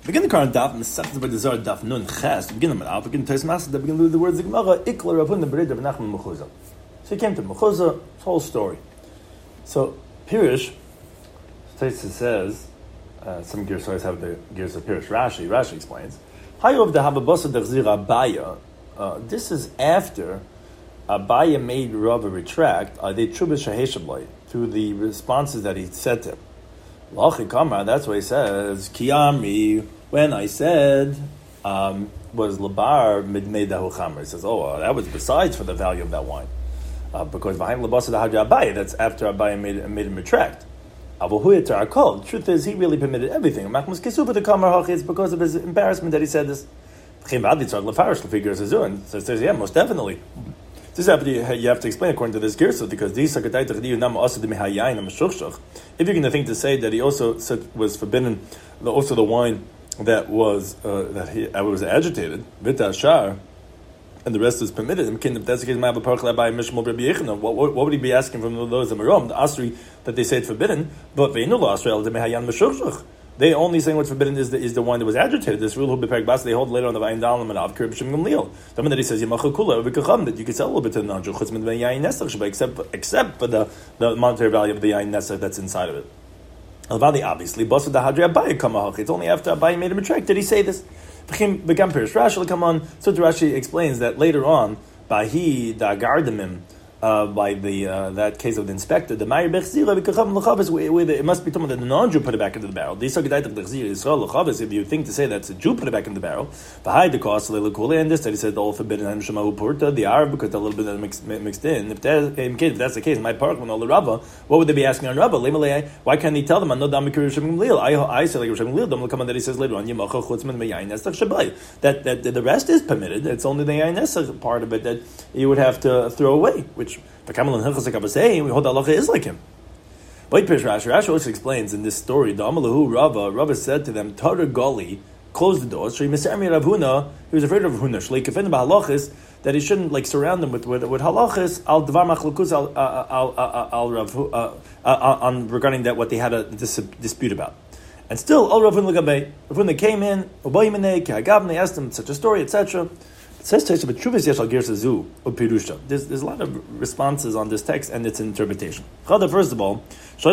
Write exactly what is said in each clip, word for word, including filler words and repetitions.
Begin the current daf, Mesechta by the Zohar daf nun ches. Begin them out. Begin Tais Masad. Begin with the words Gemara Ikla Rav Huna Bered Rav Nachman Mechuzah. So he came to Mechuzah. This whole story. So Pirish, Tais says, uh, some gears always have the gears of Pirish. Rashi, Rashi explains. Hayov the Hababasa Dechzir Abaya. This is after Abaya made Rav retract. Uh, they trubah shaheshablay through the responses that he said to him. Lachi Kamar. That's why he says Kiyami. When I said, um, was Labar made dahu chamar? He says, oh, uh, that was besides for the value of that wine. Uh, because behind Labasa the Hadja Abaye, that's after Abaye made, made him retract. Avuhuya to our call. The truth is, he really permitted everything. Machmas Kesuba the Kamar Hachi, it's because of his embarrassment that he said this. And so says, yeah, most definitely. This is you have to explain according to this girsa, because these if you're going to think to say that he also said was forbidden, also the wine that was uh, that he uh, was agitated, vitashar, and the rest is permitted. If that's the case, what, what, what would he be asking from those of Marom, the asri that they say it's forbidden? But they only saying what's forbidden is the, is the wine that was agitated. This rule who bepeg bas they hold later on the vayin dalam and av kirb shem gamliel. The one that he says yemachal kula v'kacham that you can sell a little bit to the non-Jew chutzman v'yayin nesach sheba except except for the, the monetary value of the yayin nesach that's inside of it. Alvadi obviously basa the hadri Abaye kamahach. It's only after Abaye made him retract did he say this. Became became Pirish Rashi come on. So Rashi explains that later on by he da gardamim. Uh, by the uh, that case of the inspector, the Ma'ir Bechzira B'Kachavim L'Chavis, it must be told that the non-Jew put it back into the barrel. If you think to say that a Jew put it back in the barrel, behind the cost and this that he said the all forbidden and Shemahu Purta, the Arab because a little bit of mixed, mixed in. If, that, if that's the case, my park when all the Rava, what would they be asking on Rava? Why can't he tell them? I know Damikir Shem Lil. I I say like Shem Lil. Don't come on that he says later on Yemacha Chutzman Meyayin Nesach Shabai. That that the rest is permitted. It's only the Yayin Nesach part of it that you would have to throw away, which. The Kamal and Hilchas like I was saying, we hold the halacha is like him. But Pirish Rashi, Rashi also explains in this story, the Amalahu Rava, Rava said to them, Tara Gali, close the doors. Shri Misami Rav Huna, he was afraid of Rav Huna. Shli Kafin Bahalachis, that he shouldn't like surround them with with, with halachis al dvar machlukus al al al Rav on regarding that what they had a dis- dispute about. And still, Al Rav Huna Lagabei, Rav Huna came in, Obayimene, Kagavne, asked him such a story, et cetera. Says there's there's there's a lot of responses on this text and its interpretation. First of all,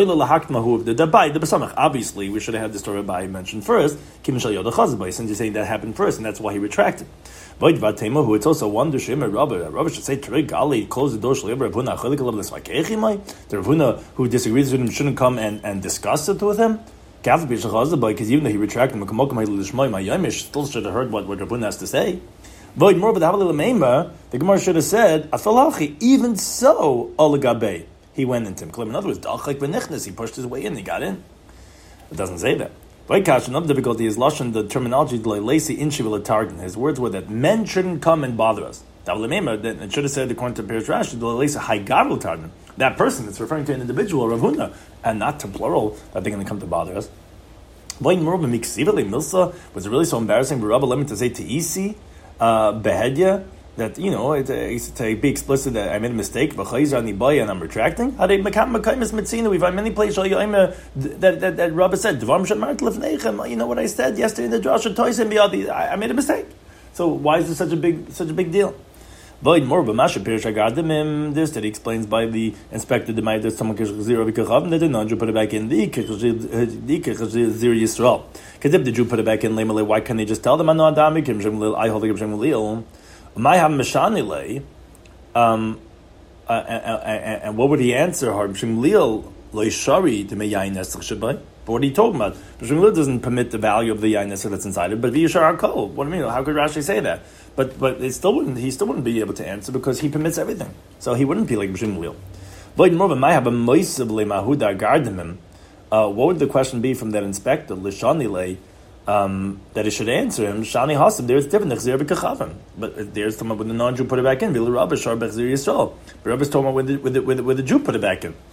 obviously we should have had the story by mentioned first. Since you're saying that happened first, and that's why he retracted. It's also one Rabbi should say close the door. The Rav Huna who disagrees with him shouldn't come and, and discuss it with him. Because even though he retracted him, still should have heard what, what Rav Huna has to say. Void more, but the Gemara should have said, even so, Olagabe, he went into him. In other words, he pushed his way in, he got in. It doesn't say that. Another difficulty is Lashon, the terminology, his words were that men shouldn't come and bother us. It should have said, according to Pirish Rashi, that person that's referring to an individual, Rav Huna, and not to plural, that they're going to come to bother us. Was it really so embarrassing for Rabbi Lemon to say to Isi? Uh, behedya, that, you know, it, uh, to be explicit that I made a mistake, and I'm retracting. We find many places that, that, that Rabbi said, you know what I said yesterday in the Drasha, I made a mistake. So why is this such a big such a big deal? Void more, but Masha Pirish Agardim, this that he explains by the inspector, the Maid, that someone zero Bikachav, that the non-Jew put it back in the Zir Yisrael. Because if the Jew put it back in, why can't they just tell them, I know Adami, Kim Shem Lil, I hold the Shem Lil, my have Meshanile, um, and what would he answer? Harb Shem Lil, Loishari, to Meyayin Nesach Shabai. But what are you talking about? Shem Lil doesn't permit the value of the Yayin Nesach that's inside it, but V'yishar HaKol. What do you mean? How could Rashi say that? But but it still wouldn't. He still wouldn't be able to answer because he permits everything. So he wouldn't be like B'Shem Lil. Void more, but might have a moisav le'mahuda gardimim. What would the question be from that inspector Lishani le um, that he should answer him? Shani hasim. There's different nechzir b'kachavim. But there's someone with the non-Jew put it back in. V'il Rabbi shar b'chzir Yisrael. But Rabbi's talking about with the with the, with the, with the Jew put it back in.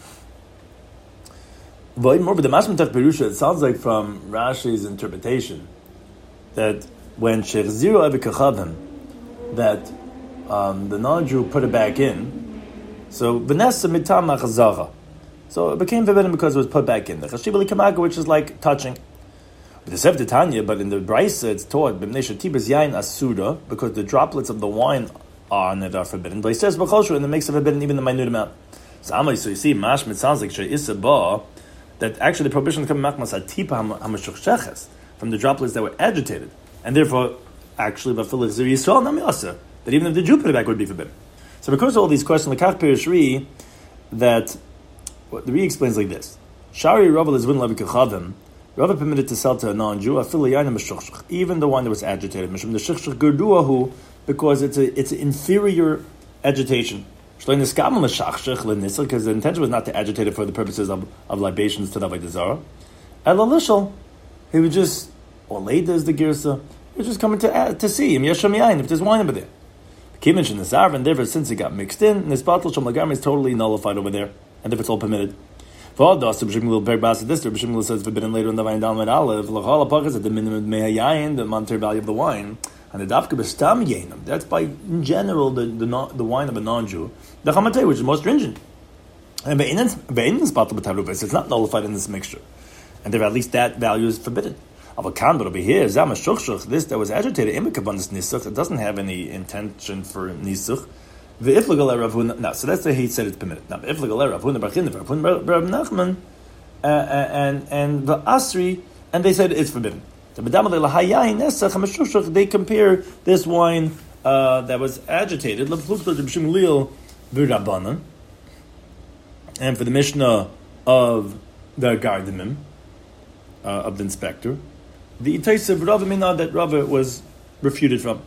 Void more, but the Mashmatach Perusha. It sounds like from Rashi's interpretation that when shechzir b'kachavim, that um, the non-Jew put it back in, so Vanessa mitam machazacha. So it became forbidden because it was put back in. The chashibali kamaga, which is like touching. The Sefer Tanya, but in the Brisa it's taught b'mnei shetibas yain asura, because the droplets of the wine are on it are forbidden. But he says b'choshu, and it makes it forbidden even the minute amount. So Amai, so you see, mashmit sounds like she'isa ba, that actually the prohibition comes machmas atipa hamashuchsheches, from the droplets that were agitated, and therefore actually b'filich zir Yisrael nami asa, that even if the Jew put it back would be forbidden. So because of all these questions, the Kach Pirish Ri, that well, the Ri explains like this: Shari Rava is win levi kechavim. Rava permitted to sell to a non-Jew even the wine that was agitated, because it's a it's an inferior agitation. Because the intention was not to agitate it for the purposes of, of libations to the Avodah Zarah. Elalishal, he would just, or later is the girsa, he was just coming to to see him, yasham yain, if there's wine over there. Kimmich and the Zarv, and therefore since it got mixed in, and this batal shom lagam is totally nullified over there, and if it's all permitted. For this, Rabbi Shimon says forbidden later in the Vayin Dalman Aleph, L'chol HaPachas at the minimum mehayayin, the monetary value of the wine, and the dafka b'stam yainam. That's by in general the the, non, the wine of a non-Jew, the chamatei, which is more stringent. And it's not nullified in this mixture, and there at least that value is forbidden. Avakan, but over here, zama shuchshuch, this that was agitated, imikavanus nisuch, it doesn't have any intention for nisuch. The iflagal Rav Huna. Now, so that's the he said it's permitted. Now, the iflagal Rav Huna Barchin, Rav Huna Rav Nachman, and and the Asri, and they said it's forbidden. They compare this wine uh, that was agitated, and for the Mishnah of the Gardimim, uh, of the inspector, the Itaisa of Rav Mina that Rav was refuted from.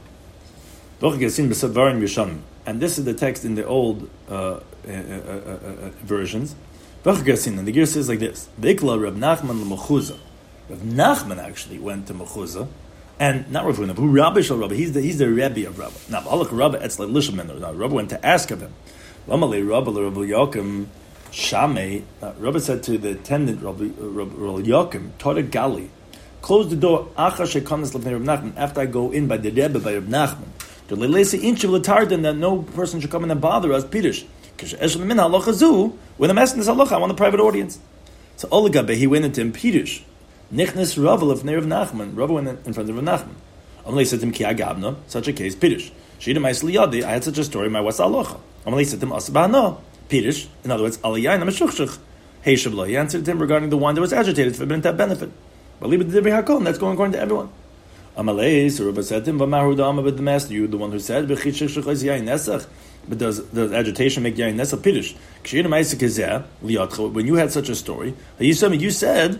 And this is the text in the old uh, uh, uh, uh, versions. And the Ger says like this: Vikla Rab Nachman l'Mechuza. Rav Nachman actually went to Mechuza, and not Rav Huna, but Rabbi Shal Rabbi. He's the he's the Rebbe of Rabbi. Now, Alach Rabbi Etzle Lishaman. Now, Rabbi went to ask of him. Lamalei Rabbi Rabbi Yokim Shamei. Rabbi said to the attendant Rabbi Rabbi Yokim, Tora Gali, close the door. Acha shekanas lefnei Rav Nachman. After I go in by the Rebbe by Rav Nachman. That no person should come in and bother us, Pirish. When I'm asking this halacha, I want a private audience. So Oligabe, he went into him, Pirish. Nichnes Rav of Rav Nachman. Rav went in front of Rav Nachman. Amalei said to him, Ki agabna, such a case, Pirish. Shida ma'isli yadi, I had such a story, my what's halacha. Amalei said to him, Asabahana, Pirish. In other words, Aliyayin, I'm a shuchshuch. Hey Shabla, he answered to him regarding the wine that was agitated, forbidden to have benefit. But leave it to the Hakol, and that's going according to everyone. Amalei, so Rabbi said to him, V'mahu da'ama, but the master, you the one who said, but does, does agitation make yayin nesach pirish? When you had such a story, you said, you said,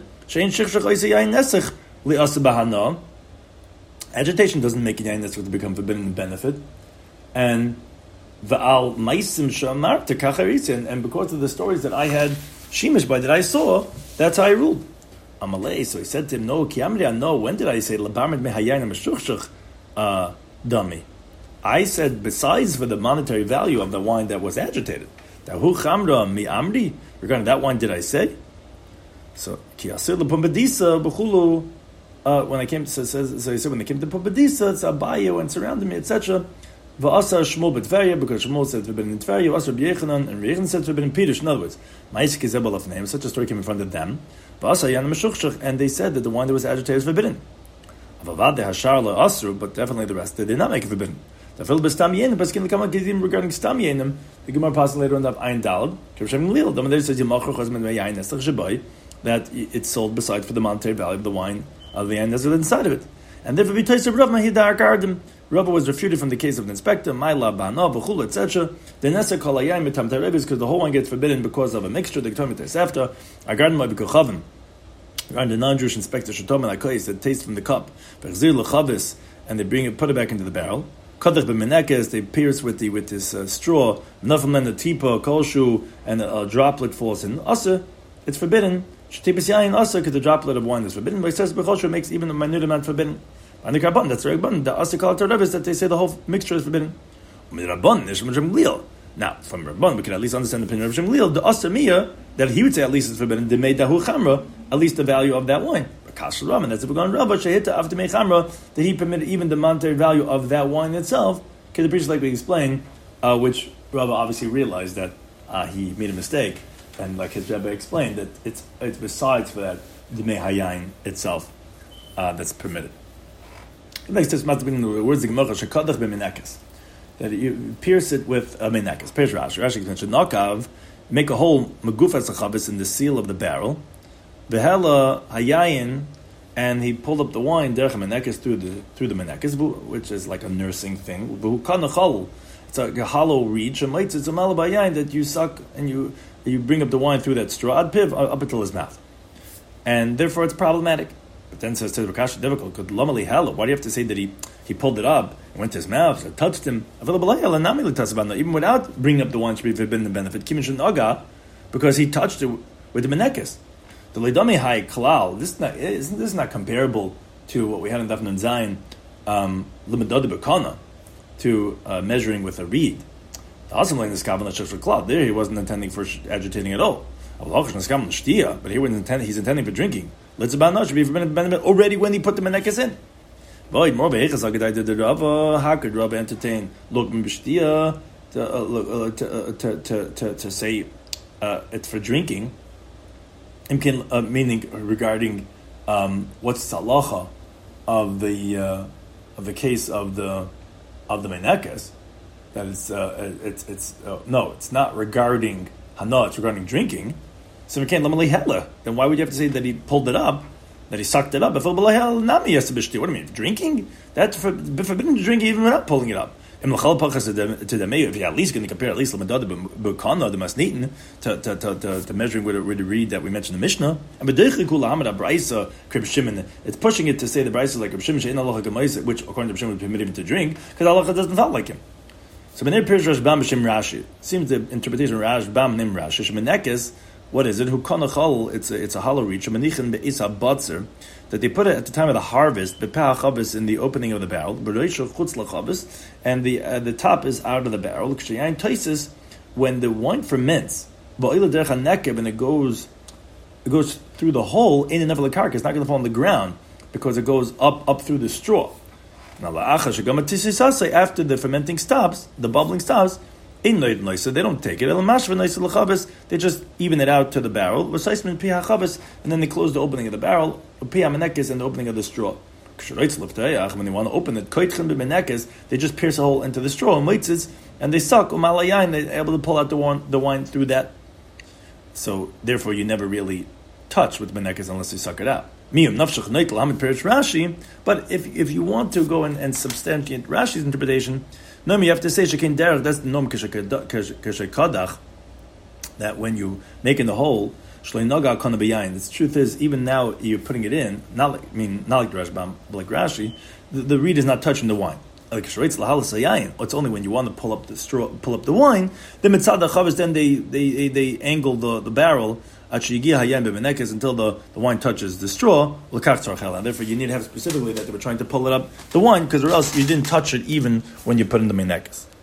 agitation doesn't make yayin nesach to become forbidden benefit, and v'al maisim shamar to kacharitz, and because of the stories that I had shimish by that I saw, that's how I ruled. Amalei, so he said to him, no, kiamri, no, when did I say, labarmid mehayayin meshukshuk, uh, dummy? I said, besides for the monetary value of the wine that was agitated, Dahu chamra mi amri, regarding that wine, did I say? So, ki asir lepumbedisa b'chulu, uh, when I came to, so, so he said, when they came to Pumbedisa, it's Abaye and surrounded me, et cetera. V'asa Shmuel b'Tveria, because Shmuel said forbidden in Tveria, V'asa B'Yechanan, and Yechanan said forbidden in Pirish. In other words, Ma'isik is Ebel of name, such a story came in front of them. V'asa Yana Meshuchshach, and they said that the wine that was agitated is forbidden. Avavad de Hashar Asru, but definitely the rest, they did not make it forbidden. The Phil B'Stam Yenim, but Skin L'Kama Gizim regarding Stam Yenim, the Gemara passes later on that Ein Dalad, Kirshem Lil, the Madir says Yamachar Chazman Me'yayin Nesach Shabai, that it's sold besides for the monetary value of the wine of the Yain Nesach inside of it. And therefore, we taste of Rav Mahidar Gardim. Rabbi was refuted from the case of the inspector, Maila, Bana, B'chul, et cetera. The Nesa Kalayayim Mitam Terebis, because the whole one gets forbidden because of a mixture, the Ketomit After. Our garden might be Kochavim. And the non-Jewish inspector Shatom and Akois that taste from the cup, Bechzir L'chavis, and they bring it, put it back into the barril. Kadach b'menekes, they pierce with the with this uh, straw, Nafam the tipa, kolshu, and a, a droplet falls in. Asa, it's forbidden. Shetipis yayin asa, because the droplet of wine is forbidden. But it says b'choshu makes even a minute amount forbidden. And the carbon, that's very abundant. The asa kal is that they say the whole mixture is forbidden. Now, from Rabban, we can at least understand the opinion of Shem The asa miyah, that he would say at least it's forbidden, they made dahu chamra, at least the value of that wine. Kash Raman, that's if we're going Rabba, Shehita after Mechamra, that he permitted even the monetary value of that wine itself, because the priest, like we explained, uh, which Rabba obviously realized that uh, he made a mistake, and like his Rebbe explained, that it's it's besides for that, the Mehayayin itself. uh, that's permitted. It makes this must be in the words of Gemara shekadach b'menekes, that you pierce it with a menekes. Pierce Rashi. Rashi mentioned nakav, make a hole megufas achabis in the seal of the barrel. V'hela hayayin, and he pulled up the wine derech menekes through the through the menekes, which is like a nursing thing. V'hu it's like a hollow reed. Shemaitz, it's a malabayayin that you suck and you you bring up the wine through that straw ad piv up until his mouth, and therefore it's problematic. But then says to the Kasha difficult. Could lamali hella? Why do you have to say that he, he pulled it up and went to his mouth, or touched him? Even without bringing up the wine should be forbidden the benefit. Because he touched it with the menekes. The leidami hai klal. This is not this is not comparable to what we had in Daf Nun Zayin, um, limedad bekana, to uh, measuring with a reed. The awesome like this kavanah shel klal. There he wasn't intending for agitating at all. But here when intending, he's intending for drinking. Let's about not should be forbidden benefit already when he put the menekes in. Void more behechas agedai did the Rava. How could Rava entertain look b'shtia to, uh, look, uh, to, uh, to to to to say uh, it's for drinking? Imkin, uh, meaning regarding um, what's the halacha of the uh, of the case of the of the menekes. That it's uh, it's it's uh, no, it's not regarding hana. It's regarding drinking. So we can't lamali hella. Then why would you have to say that he pulled it up, that he sucked it up? If nami yes to b'shti. What do you mean? Drinking? That's for, forbidden to drink even without pulling it up. If you're at least going to compare at least lamadad b'kana the masnitin to to to to, to measuring with a, with a reed that we mentioned in the Mishnah, and b'deichli kula hamad abraisa krib shimon. It's pushing it to say the braisa is like krib shimon she'in halacha gemaisa, which according to Shimon would permit him to drink because halacha doesn't sound like him. So B'nei Pirish Rashbam b'shem Rashi seems the interpretation of Rashbam nim Rashi shemenekes. What is it? Who kanachal? It's a it's a hollow reed. Shemanichin be'isa batzer that they put it at the time of the harvest. Be'peh chabis in the opening of the barrel. B'reisha chutz lachabis, and the uh, the top is out of the barrel. Kshayayin taisis when the wine ferments. Ba'ila derech hanekeb and it goes it goes through the hole in and of the karka. It's not going to fall on the ground because it goes up up through the straw. Now la'acha shegam tisisase after the fermenting stops, the bubbling stops. So they don't take it. They just even it out to the barrel. And then they close the opening of the barrel, and the opening of the straw. When they want to open it, they just pierce a hole into the straw, and they suck. They're able to pull out the wine, the wine through that. So therefore, you never really touch with menekes unless you suck it out. But if if you want to go and, and substantiate Rashi's interpretation, no, you have to say shekin derech. That's the nom keshekadach. That when you make in the hole, shlei naga kana b'yayin. The truth is, even now you're putting it in. Not like I mean, not like the Rashbam, but like Rashi, the, the reed is not touching the wine. Like shreitz lahalas yayin. It's only when you want to pull up the straw, pull up the wine. The mitzad chavis, then they they they, they angle the, the barrel until the, the wine touches the straw. And therefore, you need to have specifically that they were trying to pull it up the wine, because or else you didn't touch it even when you put in the menekes.